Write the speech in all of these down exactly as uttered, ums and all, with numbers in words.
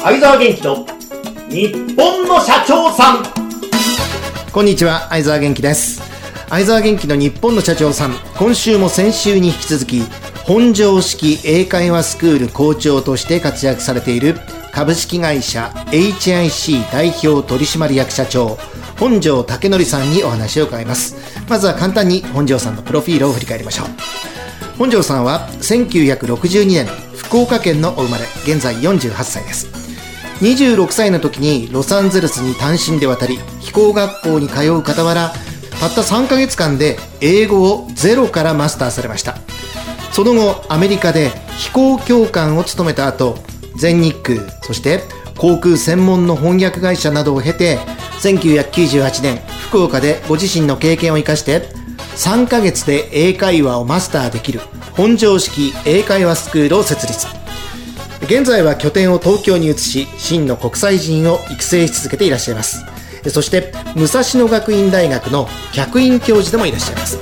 相沢元気と日本の社長さん。 こんにちは、相沢元気です。相沢元気の日本の社長さん、今週も先週に引き続き本庄式英会話スクール校長として活躍されている株式会社 エイチアイシー 代表取締役社長本庄武則さんにお話を伺います。まずは簡単に本庄さんのプロフィールを振り返りましょう。本庄さんはせんきゅうひゃくろくじゅうにねん福岡県のお生まれ、現在よんじゅうはっさいです。にじゅうろくさいの時にロサンゼルスに単身で渡り、飛行学校に通う傍ら、たったさんかげつかんで英語をゼロからマスターされました。その後アメリカで飛行教官を務めた後、全日空、そして航空専門の翻訳会社などを経て、せんきゅうひゃくきゅうじゅうはちねん福岡でご自身の経験を生かしてさんかげつで英会話をマスターできる本庄式英会話スクールを設立。現在は拠点を東京に移し、真の国際人を育成し続けていらっしゃいます。そして武蔵野学院大学の客員教授でもいらっしゃいます。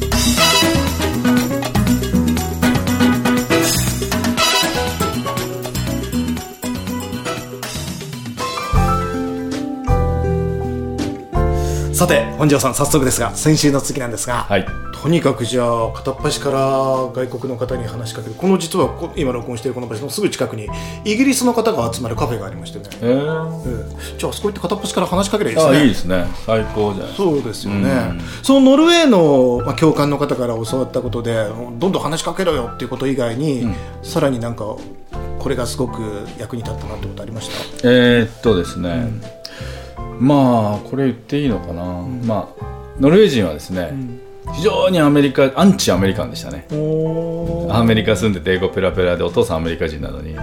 さて本庄さん、早速ですが先週の続きなんですが、はい、とにかくじゃあ片っ端から外国の方に話しかける。この実は今録音しているこの場所のすぐ近くにイギリスの方が集まるカフェがありましてね、えーえー、じゃあそこ行って片っ端から話しかければいいですね。 あ、いいですね、最高じゃないですか。 そうですよね、うん、そのノルウェーの、まあ、教官の方から教わったことでどんどん話しかけろよっていうこと以外に、うん、さらになんかこれがすごく役に立ったなってことありました？ えー、っとですね、うん、まあこれ言っていいのかな、うん、まあノルウェー人はですね、うん、非常にアメリカアンチアメリカンでしたね。アメリカ住んでて英語ペラペラで、お父さんアメリカ人なのに、うん、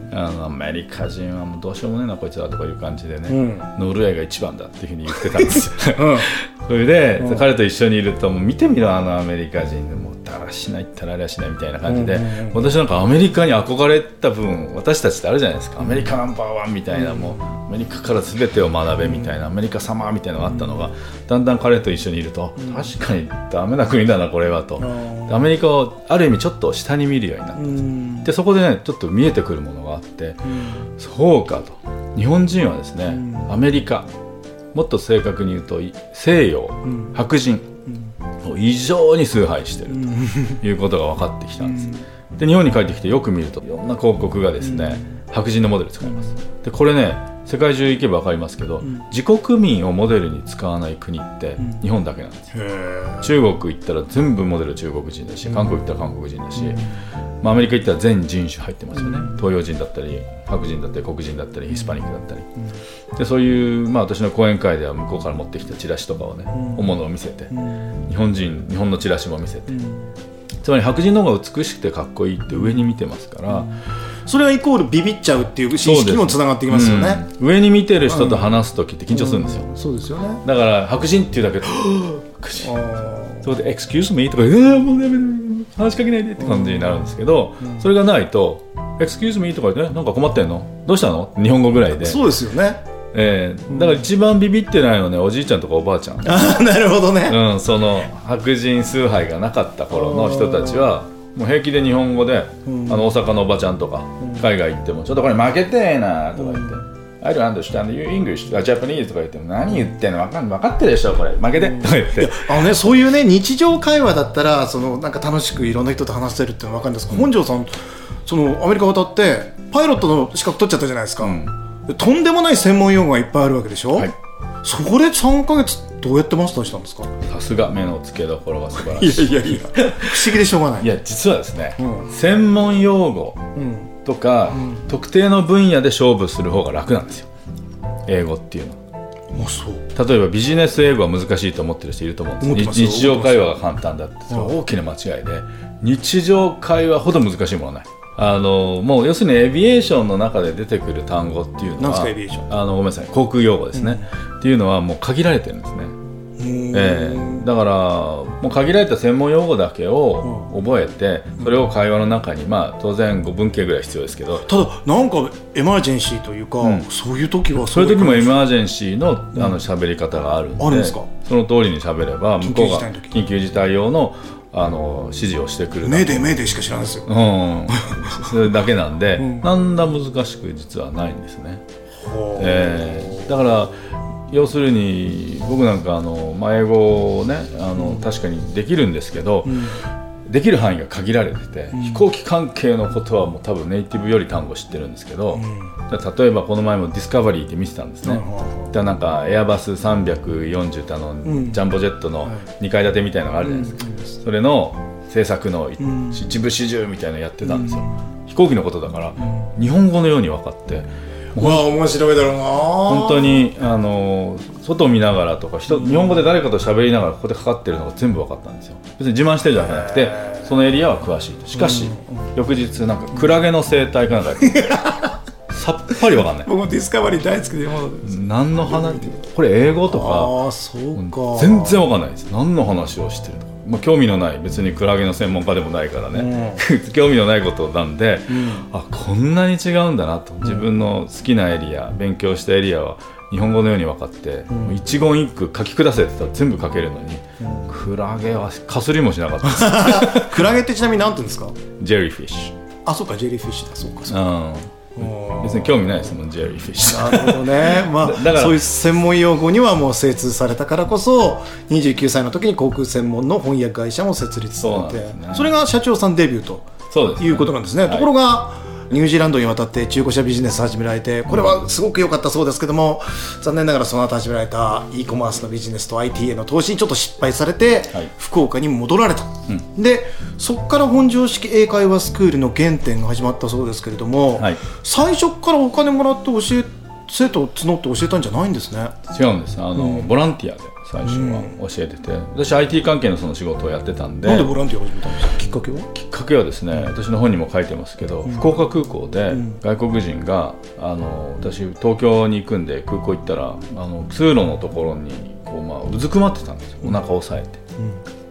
あのアメリカ人はもうどうしようもねえなこいつはとかいう感じでね、うん、ノルウェーが一番だっていうふうに言ってたんですよ、うん、それで、うん、彼と一緒にいるともう見てみろあのアメリカ人でもうだらしないったらありゃしないみたいな感じで、うんうんうん、私なんかアメリカに憧れた分、私たちってあるじゃないですか、アメリカナンバーワンみたいな、もうアメリカから全てを学べみたいな、アメリカ様みたいなのがあったのが、だんだん彼と一緒にいると、確かにダメな国だなこれはと、アメリカをある意味ちょっと下に見るようになった。でそこでねちょっと見えてくるものがあって、そうかと、日本人はですね、アメリカ、もっと正確に言うと西洋、白人を異常に崇拝しているということが分かってきたんです。で日本に帰ってきてよく見るといろんな広告がですね、白人のモデル使います。でこれね世界中行けば分かりますけど、うん、自国民をモデルに使わない国って日本だけなんです、うん、中国行ったら全部モデル中国人だし、韓国行ったら韓国人だし、うんまあ、アメリカ行ったら全人種入ってますよね、うん、東洋人だったり白人だったり黒人だったりヒスパニックだったり、うん、でそういう、まあ、私の講演会では向こうから持ってきたチラシとかをね、うん、主のを見せて、うん、日本人日本のチラシも見せて、うん、つまり白人の方が美しくてかっこいいって上に見てますから、うん、 それはイコールビビっちゃうっていう意識にもつながってきますよね、 うん、上に見てる人と話すときって緊張するんですよ、 うんうん、そうですよね。 だから白人っていうだけで白人それで excuse me とか、えー、もうダメだ話しかけないでって感じになるんですけど、うん、それがないと excuse me とか言って、ね、なんか困ってんのどうしたの日本語ぐらいで。 そうですよね、 えー、だから一番ビビってないのはね、おじいちゃんとかおばあちゃん。 あなるほどね、 うん、その白人崇拝がなかった頃の人たちはもう平気で日本語で、うん、あの大阪のおばちゃんとか、うん、海外行ってもちょっとこれ負けてえなとか言って、うん、I don't understand you English Japanese とか言っても何言ってんの分かん分かってるでしょこれ負けて、うん、とか言って、 あの、ね、そういうね日常会話だったらそのなんか楽しくいろんな人と話せるっていうのは分かるんですけど、うん、本庄さんそのアメリカ渡ってパイロットの資格取っちゃったじゃないですか、うん、とんでもない専門用語がいっぱいあるわけでしょ、はい、そこでさんかげつどうやってマスターしたんですか？ さすが目の付けどころが素晴らしい。 いやいやいや不思議でしょうがない。 いや実はですね、うん、専門用語とか、うん、特定の分野で勝負する方が楽なんですよ英語っていうのは。あ、そう。例えばビジネス英語は難しいと思ってる人いると思うんです。日常会話が簡単だってそれは大きな間違いで、日常会話ほど難しいものはない。あのもう要するにエビエーションの中で出てくる単語っていうのは、 何ですかエビエーション？ あのごめんなさい航空用語ですね、うん、っていうのはもう限られてるんですね。えー、だからもう限られた専門用語だけを覚えて、うん、それを会話の中に、まあ当然ご文系ぐらい必要ですけど、 ただなんかエマージェンシーというか、うん、そういう時はそういう時もエマージェンシーの、うん、あの喋り方があるんで、 あるんですか？ その通りに喋れば向こうが緊急事態用のあの指示をしてくる目で目でしか知らないですよ、 うん、それだけなんで、うん、なんだ難しく実はないんですね、えー、だから要するに僕なんかあの、まあ、英語をねあの、うん、確かにできるんですけど、うん、できる範囲が限られてて、うん、飛行機関係のことはもう多分ネイティブより単語知ってるんですけど、うん、例えばこの前もディスカバリーって見てたんですね、うん、だなんかエアバスさんびゃくよんじゅうってあの、うん、ジャンボジェットのにかい建てみたいなのがあるじゃないですか、うん、それの制作の一部始終みたいなのやってたんですよ、うん、飛行機のことだから、うん、日本語のように分かって、 うわ面白いだろうな。 本当にあの外を見ながらとか人、うん、日本語で誰かと喋りながらここでかかってるのが全部分かったんですよ。別に自慢してるじゃなくてそのエリアは詳しいと。しかし、うん、翌日なんかクラゲの生態かなんかさっぱり分かんない。 僕もディスカバリー大好きで何の話これ英語とかあそうか全然分かんないです。何の話をしてるのか、まあ、興味のない別にクラゲの専門家でもないからね、うん、興味のないことなんで、うん、あこんなに違うんだなと。自分の好きなエリア勉強したエリアは日本語のように分かって、うん、一言一句書き下せって言ったら全部書けるのに、うん、クラゲはかすりもしなかったですクラゲってちなみに何て言うんですか？ ジェリーフィッシュ。 あそうかジェリーフィッシュだそうかそうか、うん別に興味ないですもんジェリーフィッシュ。 なるほどね、まあ、だからそういう専門用語にはもう精通されたからこそにじゅうきゅうさいの時に航空専門の翻訳会社も設立されて そ,、ね、それが社長さんデビューとそうです、ね、いうことなんですね、はい、ところがニュージーランドに渡って中古車ビジネス始められてこれはすごく良かったそうですけども、うん、残念ながらその後始められた e コマースのビジネスと アイティー への投資にちょっと失敗されて、はい、福岡に戻られた、うん、でそこから本庄式英会話スクールの原点が始まったそうですけれども、はい、最初からお金もらって教え生徒を募って教えたんじゃないんですね。 違うんです。あの、うん、ボランティアで最初は教えてて、うん、私 アイティー 関係のその仕事をやってたんで。 なんでボランティアを始めたんですか？きっかけはきっかけはですね、うん、私の本にも書いてますけど、うん、福岡空港で外国人があの私東京に行くんで空港行ったらあの通路のところにこう、まあ、うずくまってたんですよ。お腹を押さえて、うん、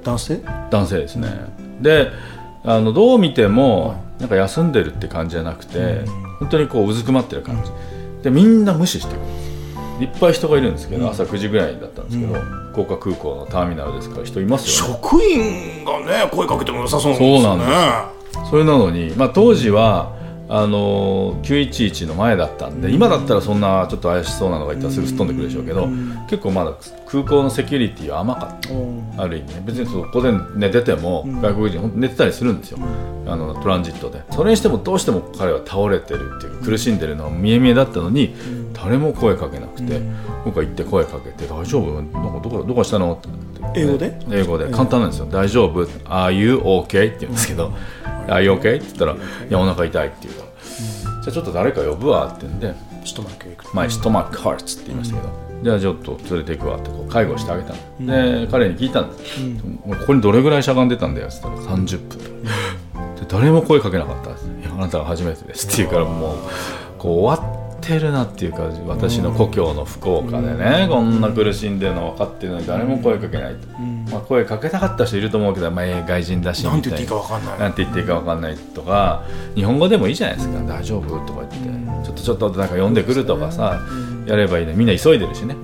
男性男性ですね、うん、であのどう見ても、はい、なんか休んでるって感じじゃなくて、うん、本当にこううずくまってる感じ、うん、でみんな無視してる。いっぱい人がいるんですけど、うん、朝くじぐらいだったんですけど、うん、福岡空港のターミナルですから人いますよね。 職員がね声かけても良さそうなんですよね。そうなんです。 それなのに、まあ、当時はあのきゅういちいちの前だったんで、今だったらそんなちょっと怪しそうなのがいたらすぐ吹っ飛んでくるでしょうけど、うん、結構まだ空港のセキュリティは甘かった、うん、ある意味ね。別にそこで寝てても外国人寝てたりするんですよ、うん、あのトランジットで。それにしてもどうしても彼は倒れてるっていう苦しんでるのは見え見えだったのに、うん、誰も声かけなくて、うん、僕は行って声かけて大丈夫なんかどこどこしたのって英語で英語で簡単なんですよ。大丈夫 Are you okay? って言うんですけど、うん、Are you okay? って言ったら、いやお腹痛いって言うから、うん、じゃあちょっと誰か呼ぶわって言うんでストマックエイク前ストマックハーツって言いましたけど、うん、じゃあちょっと連れて行くわってこう介護してあげたの、うん、で彼に聞いたんです、うん、ここにどれぐらいしゃがんでたんだよって言ったらさんじゅっぷんとか、うん、で誰も声かけなかったんです。いやあなたが初めてですって言うからもうこう終わってるなっていうか、私の故郷の福岡でね、うん、こんな苦しんでるの分かってるのに誰も声かけないと、うんまあ、声かけたかった人いると思うけど、まあ、外人だしみたいな、なんて言っていいか分かんないなんて言っていいか分かんないとか、日本語でもいいじゃないですか、うん、大丈夫とか言って、うん、ちょっとちょっとなんか呼んでくるとかさ、うん、やればいいね。みんな急いでるしね、うん、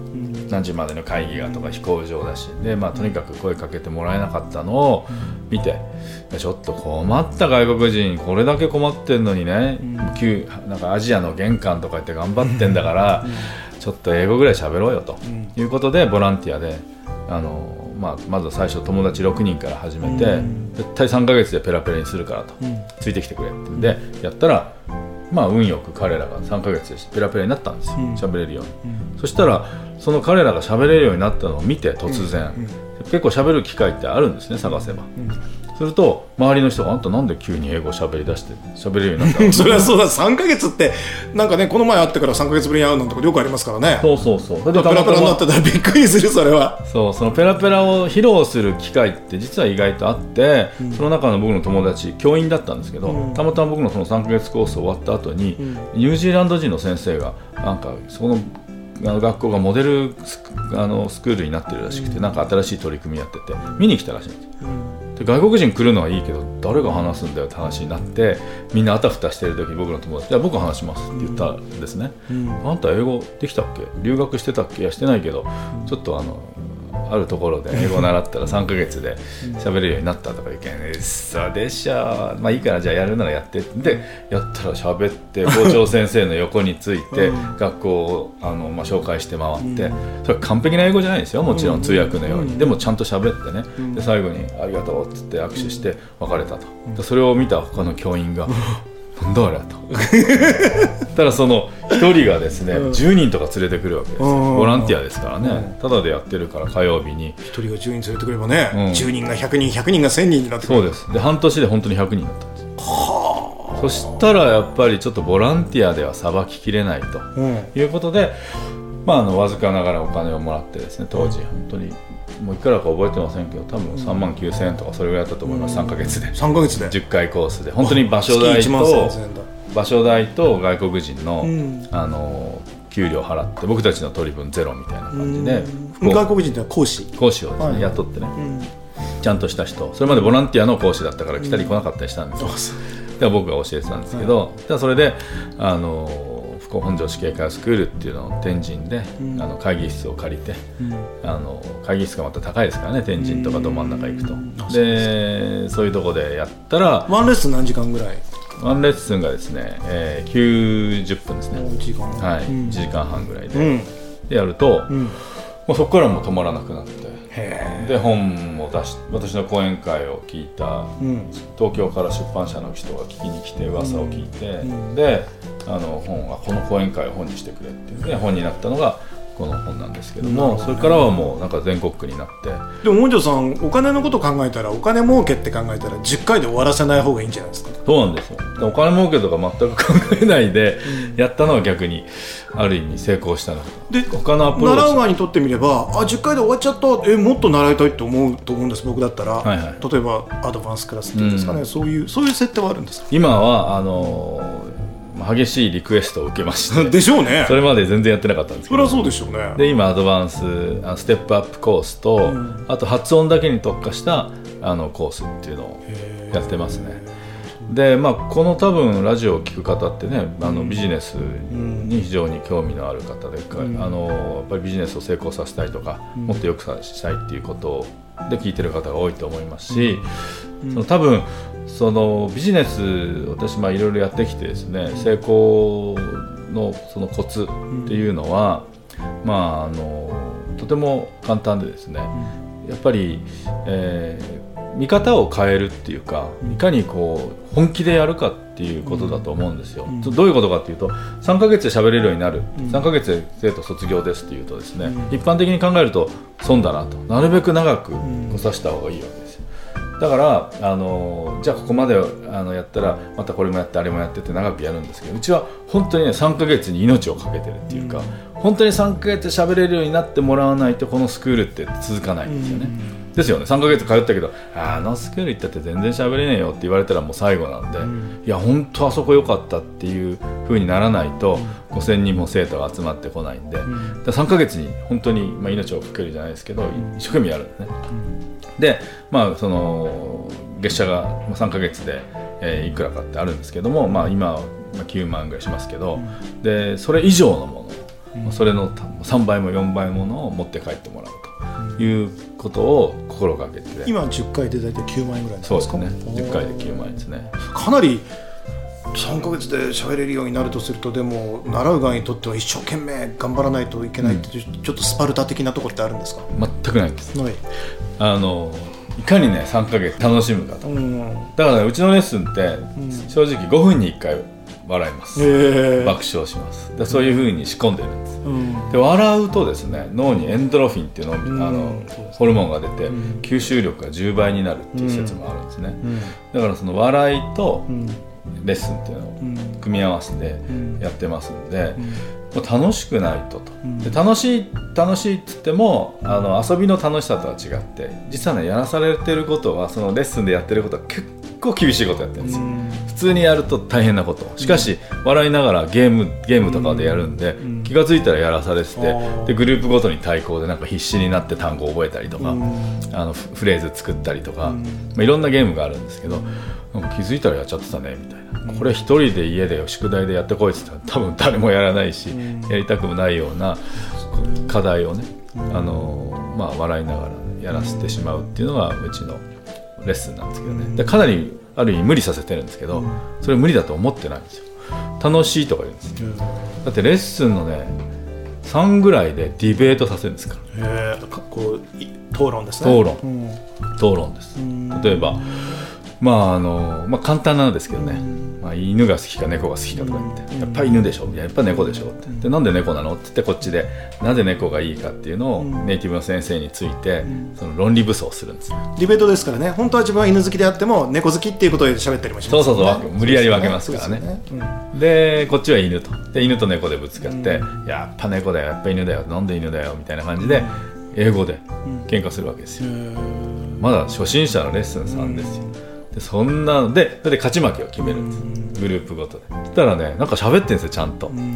何時までの会議がとか飛行場だしで、まあ、とにかく声かけてもらえなかったのを見て、ちょっと困った外国人これだけ困ってんのにね、うん、旧なんかアジアの玄関とか言って頑張ってんだから、うん、ちょっと英語ぐらい喋ろうよと、うん、いうことでボランティアであの、まあ、まず最初友達ろくにんから始めて、うん、絶対さんかげつでペラペラにするからと、うん、ついてきてくれってんでやったら、まあ運よく彼らがさんかげつでペラペラになったんですよ、喋、うん、れるように、うん、そしたらその彼らが喋れるようになったのを見て突然、うんうん、結構喋る機会ってあるんですね、探せば、うんすると周りの人があんたなんで急に英語喋り出して喋れるようになったのそれはそうだ、さんかげつってなんかね、この前会ってからさんかげつぶりに会うなんてことよくありますからね。 そうそうそう。それでペラペラになってたらびっくりする。それはそう、そのペラペラを披露する機会って実は意外とあって、うん、その中の僕の友達教員だったんですけど、うん、たまたま僕のそのさんかげつコース終わった後に、うん、ニュージーランド人の先生がなんかそのあの学校がモデルス ク, あのスクールになってるらしくて、うん、なんか新しい取り組みやってて見に来たらしいんですよ、うん、で外国人来るのはいいけど誰が話すんだよって話になって、みんなあたふたしてる時に僕の友達、いや僕話しますって言ったんですね、うん、あんた英語できたっけ、留学してたっけ、いやしてないけど、うん、ちょっとあののあるところで英語を習ったらさんかげつで喋れるようになったとか言うけん、嘘でしょ、まあいいからじゃあやるならやってでやったら喋って校長先生の横について学校をあの、まあ、紹介して回って、それは完璧な英語じゃないですよ、もちろん通訳のように、でもちゃんと喋ってね、で最後にありがとうって言って握手して別れたと。でそれを見た他の教員がなんだあれとただそのひとりがですね、うん、じゅうにんとか連れてくるわけですよ、ボランティアですからね、ただでやってるから火曜日にひとりがじゅうにん連れてくればね、うん、じゅうにんがひゃくにんひゃくにんがせんにんになってくる。 そうです。で半年で本当にひゃくにんになったんです。はあ。そしたらやっぱりちょっとボランティアではさばききれないということで、うん、まああのわずかながらお金をもらってですね、当時本当にもういくらか覚えてませんけど多分さんまんきゅうせんえんとかそれぐらいだったと思います、うん、さんかげつでさんかげつでじゅっかいコースで本当に場所代と場所代と外国人の、うん、あの給料払って僕たちの取り分ゼロみたいな感じで、 うん、外国人ってのは講師講師をですね、はい、雇ってね、うん、ちゃんとした人、それまでボランティアの講師だったから来たり来なかったりしたんですよ、うん、で僕が教えてたんですけど、はい、でそれであの本庄式英会話スクールっていうのを天神で、うん、あの会議室を借りて、うん、あの会議室がまた高いですからね、天神とかど真ん中行くと、うん、でそういうとこでやったらワンレッスン何時間ぐらい？ ワンレッスンがですね、えー、きゅうじゅっぷんですね、 いちじかん、 はい、 うん、 いちじかんはんぐらいで、うん、でやると、うん、もうそこからもう止まらなくなって、で本も出し私の講演会を聞いた、うん、東京から出版社の人が聞きに来て噂を聞いて、うん、であの本はこの講演会を本にしてくれっていうで本になったのがこの本なんですけども、うん、それからはもうなんか全国区になって。 でも本庄さんお金のこと考えたらお金儲けって考えたらじゅっかいで終わらせない方がいいんじゃないですか。 そうなんですよ。でお金儲けとか全く考えないでやったのは逆にある意味成功したので、他のアプローチ習う側にとってみればあじゅっかいで終わっちゃった、えもっと習いたいって思うと思うんです僕だったら、はいはい、例えばアドバンスクラスっていうんですかね、うん、そういうそういう設定はあるんですか。 今はあのー激しいリクエストを受けましてでしょうね。 それまで全然やってなかったんですけど、 それはそうでしょうね。 で今アドバンスステップアップコースと、うん、あと発音だけに特化したあのコースっていうのをやってますね。で、まあ、この多分ラジオを聞く方ってね、あのビジネスに非常に興味のある方で、うん、あのやっぱりビジネスを成功させたいとか、うん、もっと良くしたいっていうことで聞いてる方が多いと思いますし、うん、その多分そのビジネス私まあいろいろやってきてですね、成功のそのコツっていうのは、まああのとても簡単でですね、やっぱり、えー、見方を変えるっていうか、いかにこう本気でやるかっていうことだと思うんですよ。どういうことかっていうと、さんかげつで喋れるようになる、さんかげつで生徒卒業ですっていうとですね、一般的に考えると損だなと、なるべく長く来させた方がいいわけです。だからあのじゃあここまであのやったらまたこれもやってあれもやってって長くやるんですけど、うちは本当にねさんかげつに命をかけてるっていうか、うん、本当にさんかげつ喋れるようになってもらわないとこのスクールって続かないんですよね、うん、ですよね。さんかげつ通ったけどあのスクール行ったって全然喋れねえよって言われたらもう最後なんで、うん、いや本当あそこ良かったっていう風にならないと、うん、ごせんにんも生徒が集まってこないんで、うん、ださんかげつに本当に、まあ、命をかけるじゃないですけど、うん、一生懸命やるんですね、うん、でまあその月謝がさんかげつで、えー、いくらかってあるんですけども、まあ、今はきゅうまんぐらいしますけど、うん、でそれ以上のもの、うん、それのさんばいもよんばいものを持って帰ってもらうということを心がけて、 今じゅっかいで大体きゅうまんえんぐらいなんですか。 そうですね、じゅっかいできゅうまんえんですね。 かなりさんかげつで喋れるようになるとすると、でも習う側にとっては一生懸命頑張らないといけないって、うん、ちょっとスパルタ的なところってあるんですか。 全くないです。 ない。 あのいかにねさんかげつ楽しむかと、うん、だから、ね、うちのレッスンって正直ごふんにいっかい笑います、うん、爆笑します。でそういう風に仕込んでるんです、うん、で笑うとですね脳にエンドロフィンっていうの、うん、あのホルモンが出て、うん、吸収力がじゅうばいになるっていう説もあるんですね、うん、だからその笑いとレッスンっていうのを組み合わせてやってますんで、うん、楽しくないとと、うん、で楽しい楽しいって言ってもあの遊びの楽しさとは違って、実はねやらされてることはそのレッスンでやってることは結構厳しいことやってるんですよ、うん、普通にやると大変なこと、しかし、うん、笑いながらゲームゲームとかでやるんで、うん、気がついたらやらされてて、でグループごとに対抗でなんか必死になって単語を覚えたりとか、うん、あのフレーズ作ったりとか、うんまあ、いろんなゲームがあるんですけど、なんか気づいたらやっちゃってたねみたいな、これ一人で家で宿題でやってこいって言ったら多分誰もやらないし、うん、やりたくもないような課題をね、うん、あのまあ、笑いながらやらせてしまうっていうのがうちのレッスンなんですけどね。でかなりある意味無理させてるんですけど、それ無理だと思ってないんですよ。楽しいとか言うんですよ。だってレッスンのねさんぐらいでディベートさせるんですから。 へー、こう討論ですね。 討論、うん、討論です。例えばまああのまあ簡単なんですけどね、まあ、犬が好きか猫が好きかとか言って、やっぱり犬でしょ、やっぱ猫でしょって、でなんで猫なのって言ってこっちでなぜ猫がいいかっていうのをネイティブの先生についてその論理武装するんです。 ディベートですからね。本当は自分は犬好きであっても猫好きっていうことで喋ったりもします、ね、 そうそうそう、無理やり分けますからね。で、ねうん、でこっちは犬とで犬と猫でぶつかって、うん、やっぱ猫だよ、やっぱ犬だよ、なんで犬だよみたいな感じで英語で喧嘩するわけですよ、うん、まだ初心者のレッスンさんですよ。でそんなので、それで勝ち負けを決めるんです、うん、グループごとで。そしたらね、なんか喋ってるんですよちゃんと、うんうん、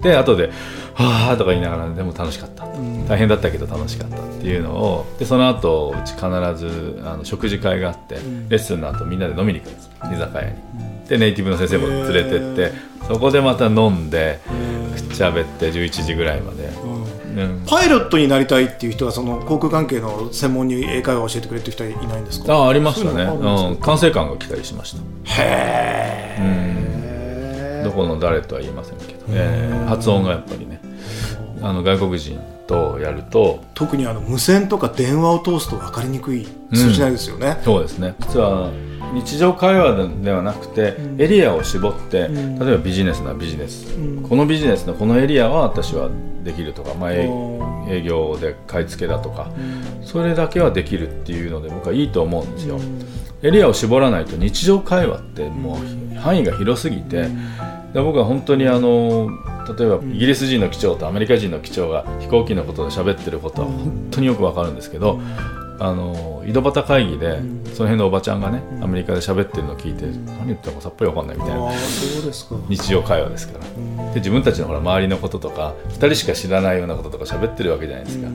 で後ではぁとか言いながら、でも楽しかった、うん、大変だったけど楽しかったっていうのを、でその後うち必ずあの食事会があって、うん、レッスンの後みんなで飲みに行くんです、居酒屋に。でネイティブの先生も連れてって、そこでまた飲んでくっちゃべってじゅういちじぐらいまで、うん、 パイロットになりたいっていう人はその航空関係の専門に英会話を教えてくれっていう人はいないんですか？ あ、ありましたね。うん、管制官が来たりしました。 へー、うん、どこの誰とは言いませんけど、えー、発音がやっぱりね、あの外国人とやると、 特にあの無線とか電話を通すと分かりにくい数字ないですよね、 うん、そうですね。実は日常会話ではなくて、うん、エリアを絞って、うん、例えばビジネスなビジネス、うん、このビジネスのこのエリアは私はできるとか、まあ、営業で買い付けだとか、うん、それだけはできるっていうので僕はいいと思うんですよ、うん、エリアを絞らないと日常会話ってもう範囲が広すぎて、うん、で僕は本当にあの例えばイギリス人の機長とアメリカ人の機長が飛行機のことで喋ってることは本当によくわかるんですけど、うん、あの井戸端会議で、うん、その辺のおばちゃんがね、うん、アメリカで喋ってるのを聞いて、うん、何言ってるかさっぱりわかんないみたいな。 あ、そうですか。 日常会話ですから、うん、で自分たちのほら周りのこととかふたりしか知らないようなこととか喋ってるわけじゃないですか、うん、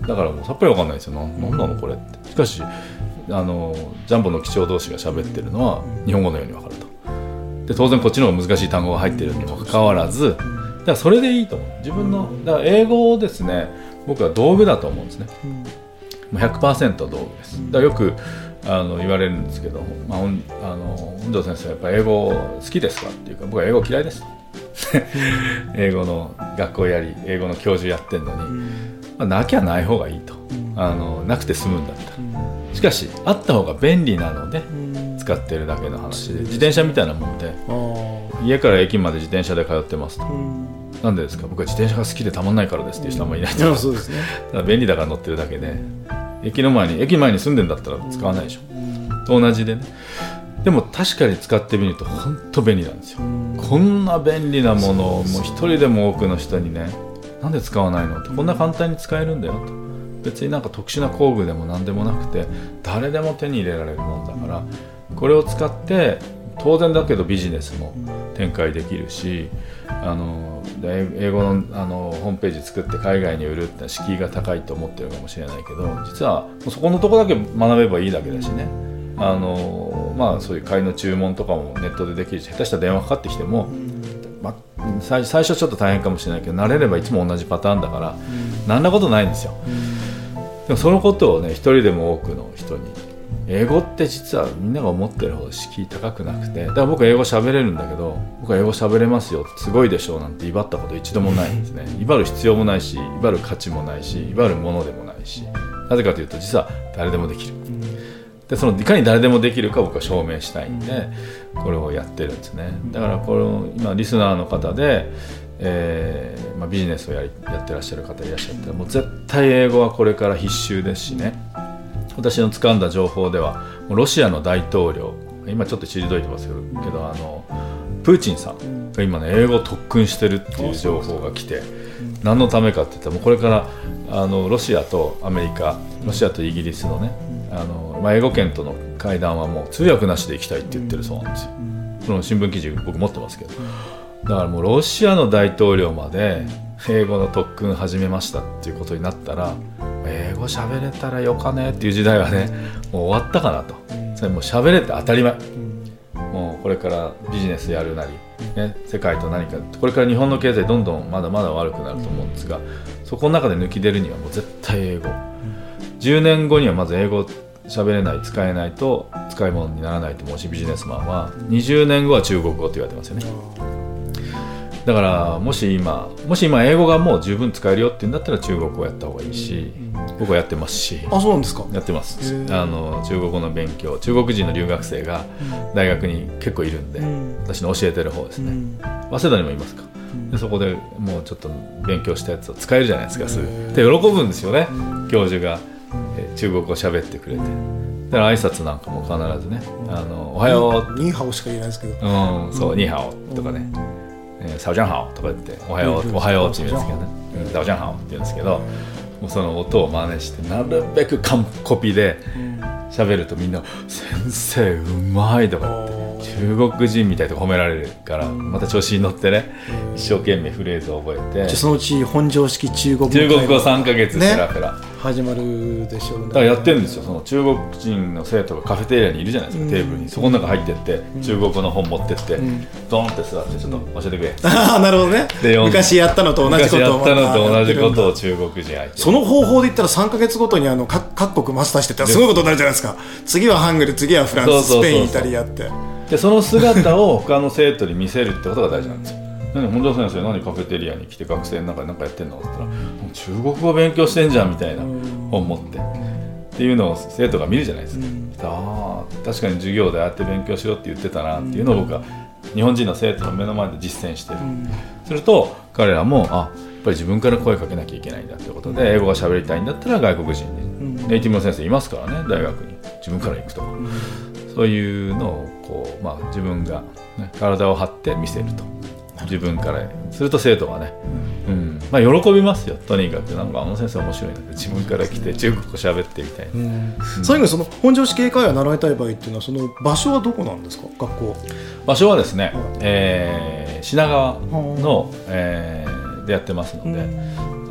だからもうさっぱりわかんないですよ。な、なんなのこれって。しかしあのジャンボの機長同士が喋ってるのは日本語のようにわかると。で当然こっちの方が難しい単語が入ってるにもかかわらず、だからそれでいいと思う。自分のだから英語をですね、僕は道具だと思うんですね、うん、ひゃくパーセント 道具です。だからよくあの言われるんですけど、まあ、あの本庄先生はやっぱり英語好きですかっていうか、僕は英語嫌いです英語の学校やり英語の教授やってるのに、うんまあ、なきゃない方がいいと、うん、あのなくて済むんだったら、うん、しかしあった方が便利なので、うん、使ってるだけの話で、自転車みたいなもんで、家から駅まで自転車で通ってますと、うん、なんでですか、僕は自転車が好きでたまんないからですっていう人はあんまりいないと思う、 うん、そうですね。 だから便利だから乗ってるだけで、駅の前に駅前に住んでんだったら使わないでしょ、うん、と同じでね。でも確かに使ってみると本当便利なんですよ、うん、こんな便利なものをもう一人でも多くの人にね、なんで使わないのって、こんな簡単に使えるんだよと、別になんか特殊な工具でも何でもなくて誰でも手に入れられるものだから、これを使って当然だけどビジネスも展開できるし、あの英語 の, あのホームページ作って海外に売るって敷居が高いと思ってるかもしれないけど、実はそこのとこだけ学べばいいだけだしね、あの、まあ、そういう買いの注文とかもネットでできるし、下手したら電話かかってきても、ま、最, 最初ちょっと大変かもしれないけど慣れればいつも同じパターンだから、何らことないんですよ。でもそのことをね、一人でも多くの人に、英語って実はみんなが思ってるほど敷居高くなくて、だから僕英語喋れるんだけど、僕は英語喋れますよすごいでしょうなんて威張ったこと一度もないんですね。威張る必要もないし、威張る価値もないし、威張るものでもないし、なぜかというと実は誰でもできる。でそのいかに誰でもできるか僕は証明したいんで、これをやってるんですね。だからこの今リスナーの方で、えーまあ、ビジネスを や, りやってらっしゃる方いらっしゃったら、もう絶対英語はこれから必修ですしね。私の掴んだ情報ではロシアの大統領、今ちょっと退いてますけど、あのプーチンさんが今ね英語を特訓してるっていう情報が来て、何のためかって言ったら、もうこれからあのロシアとアメリカ、ロシアとイギリスのね、あのまあ、英語圏との会談はもう通訳なしで行きたいって言ってるそうなんですよ。その新聞記事僕持ってますけど、だからもうロシアの大統領まで英語の特訓始めましたっていうことになったら、英語喋れたらよかねっていう時代はね、もう終わったかなと。それもう喋れて当たり前、もこれからビジネスやるなり、ね、世界と何かこれから日本の経済どんどんまだまだ悪くなると思うんですが、そこの中で抜き出るにはもう絶対英語、じゅうねんごにはまず英語喋れない使えないと使い物にならないと思うし、ビジネスマンはにじゅうねんごは中国語って言われてますよね。だからもし今もし今英語がもう十分使えるよって言うんだったら中国語やった方がいいし、僕はやってますし。 あ、そうなんですか。 やってます。あの中国語の勉強、中国人の留学生が大学に結構いるんで、うん、私の教えてる方ですね、うん、早稲田にもいますか、うん、でそこでもうちょっと勉強したやつを使えるじゃないですか、すぐで喜ぶんですよね、うん、教授が、え中国語喋ってくれて、だから挨拶なんかも必ずね、あのおはよう、 ニーハオしか言えないですけど、 うん、そう、ニーハオとかね、えー、サオジャンハオとか言っておはよう、おはようって言うんですけどね、サオジャンハオって言うんですけど、もうその音を真似してなるべく完コピで喋るとみんな先生うまいとか中国人みたいとか褒められるからまた調子に乗ってね、一生懸命フレーズを覚えて、 そのうち本庄式中国語中国語さんかげつペラペラ、ね、 始まるでしょうね。 だからやってるんですよ。その中国人の生徒がカフェテリアにいるじゃないですか、テーブルにそこの中入ってって、うん、中国語の本持ってって、うん、ドンって座ってちょっと教えてくれ、 ああなるほどね。昔やったのと同じことを昔やったのと同じことを中国人相手、 その方法で言ったらさんかげつごとにあの各国マスターしてったらすごいことになるじゃないですか。次はハングル、次はフランス、スペイン、イタリアって、 でその姿を他の生徒に見せるってことが大事なんですよ。何本庄先生何カフェテリアに来て学生の中で何かやってんのって言ったら、中国語勉強してんじゃんみたいな本持ってっていうのを生徒が見るじゃないですか、うん、ああ確かに授業でああやって勉強しろって言ってたなっていうのを僕は日本人の生徒の目の前で実践してる、うん、すると彼らもあやっぱり自分から声かけなきゃいけないんだってことで、英語が喋りたいんだったら外国人に、うん、ネイティブの先生いますからね、大学に自分から行くとか、うん、そういうのをこう、まあ、自分が、ね、体を張って見せると、自分からすると生徒はね、うんうんまあ、喜びますよ。とにかくなんかあの先生面白いんだけど自分から来て中国語喋ってみたいな、うんうん、 最後にその本庄式英会話を習いたい場合っていうのはその場所はどこなんですか？学校場所はですね、えー、品川の、えー、でやってますので、うん、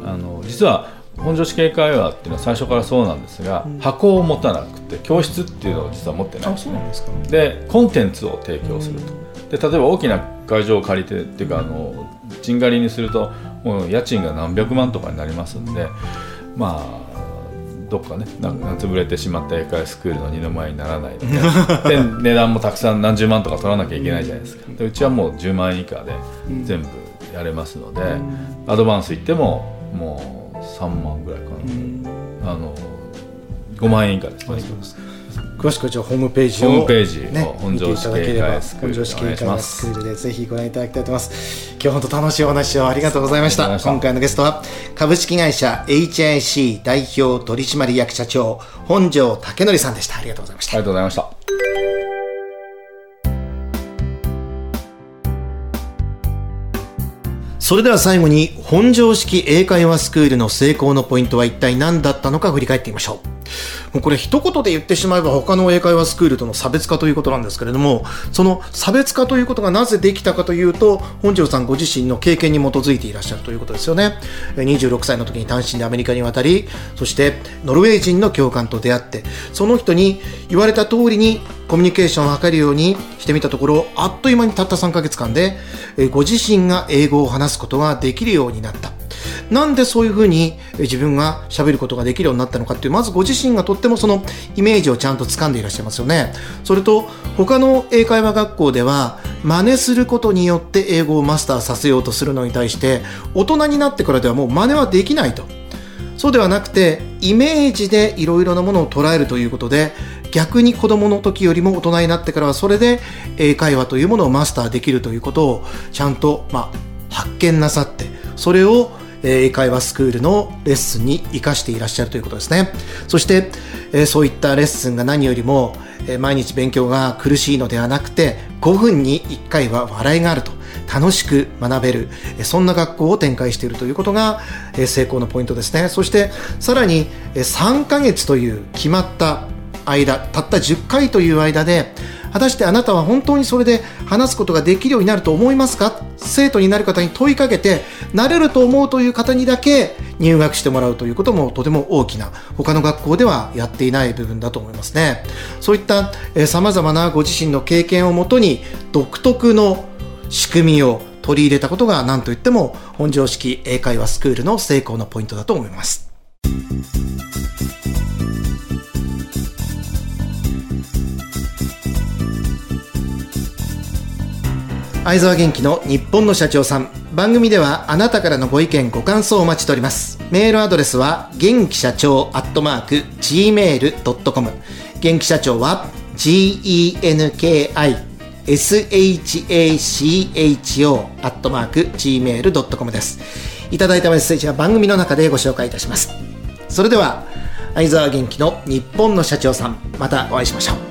あの実は本庄式英会話っていうのは最初からそうなんですが、うん、箱を持たなくて教室っていうのを実は持ってないんですね。 あ、そうなんですか。 でコンテンツを提供すると、で例えば大きな会場を借りてっていうかあの賃借りにするともう家賃が何百万とかになりますんで、まあどっかねな潰れてしまった英会話スクールの二の舞にならないのでで値段もたくさん何十万とか取らなきゃいけないじゃないですか。でうちはもうじゅうまん円以下で全部やれますので、アドバンス行ってももうさんまんぐらいかな、あのごまん円以下ですね。 詳しくはじゃあホームページを、 ホームページを、 ね、 本庄式英会話スクール本庄式英会話スクールでぜひご覧いただきたいと思います。今日本当楽しいお話をありがとうございました。今回のゲストは株式会社 エイチアイシー 代表取締役社長本庄武則さんでした。ありがとうございました。 ありがとうございました。 それでは最後に本庄式英会話スクールの成功のポイントは一体何だったのか振り返ってみましょう。もうこれ一言で言ってしまえば他の英会話スクールとの差別化ということなんですけれども、その差別化ということがなぜできたかというと本庄さんご自身の経験に基づいていらっしゃるということですよね。にじゅうろくさいの時に単身でアメリカに渡り、そしてノルウェー人の教官と出会って、その人に言われた通りにコミュニケーションを図るようにしてみたところ、あっという間にたったさんかげつかんでご自身が英語を話すことができるようになった。なんでそういうふうに自分が喋ることができるようになったのかっていう、まずご自身がとってもそのイメージをちゃんと掴んでいらっしゃいますよね。それと他の英会話学校では真似することによって英語をマスターさせようとするのに対して、大人になってからではもう真似はできないと。そうではなくてイメージでいろいろなものを捉えるということで、逆に子供の時よりも大人になってからはそれで英会話というものをマスターできるということをちゃんと、まあ、発見なさって、それを英会話スクールのレッスンに生かしていらっしゃるということですね。そして、えー、そういったレッスンが何よりも、えー、毎日勉強が苦しいのではなくてごふんにいっかいは笑いがあると、楽しく学べる、えー、そんな学校を展開しているということが、えー、成功のポイントですね。そしてさらに、えー、さんかげつという決まった間、たったじゅっかいという間で、果たしてあなたは本当にそれで話すことができるようになると思いますか？生徒になる方に問いかけて、なれると思うという方にだけ入学してもらうということもとても大きな、他の学校ではやっていない部分だと思いますね。そういったさまざまなご自身の経験をもとに独特の仕組みを取り入れたことが何といっても本庄式英会話スクールの成功のポイントだと思います。相沢元気の日本の社長さん。番組ではあなたからのご意見ご感想をお待ちしております。メールアドレスは元気社長アットマーク ジーメールドットコム。 元気社長は ジーイーエヌケーアイエスエイチエーシーエイチオー アットマーク ジーメールドットコム です。いただいたメッセージは番組の中でご紹介いたします。それでは相沢元気の日本の社長さん、またお会いしましょう。